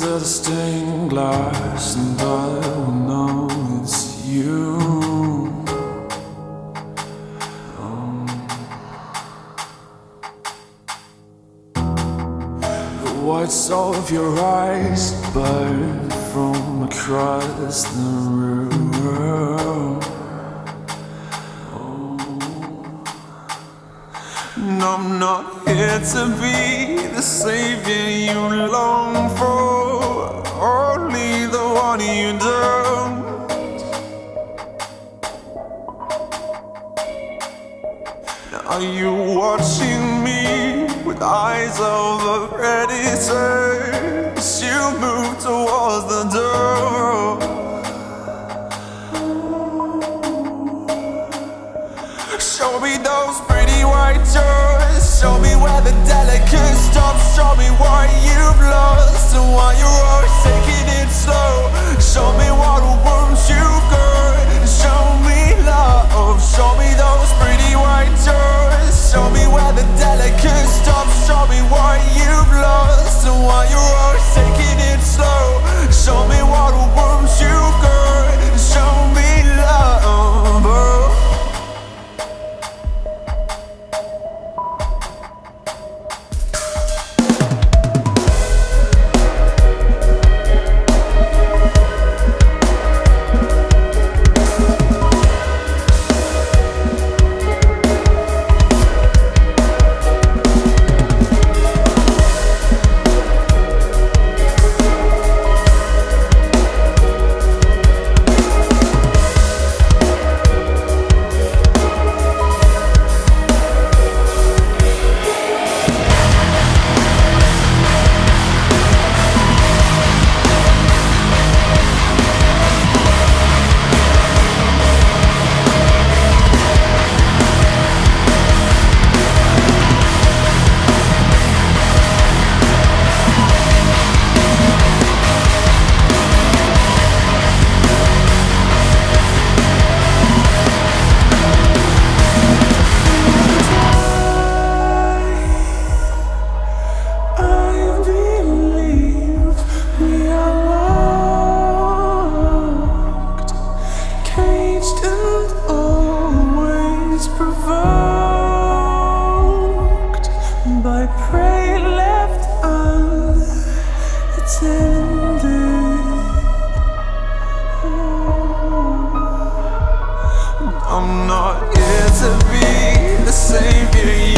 to the stained glass, and I will know it's you. The whites of your eyes burn from across the room. And I'm not here to be the savior you long for, only the one you don't. Now are you watching me with eyes of a predator as you move towards the door? Show me those pretty white doors. Show me where the delicate stops. Show me what you've lost and why you're always taking it slow. Show me what wounds you've got. Show me love. Show me those pretty white doors. Show me where the delicate stops. Show me what you've lost and why you're always taking it slow. Show me what wounds you've got. Show me love. By prey left unattended. I'm not here to be the savior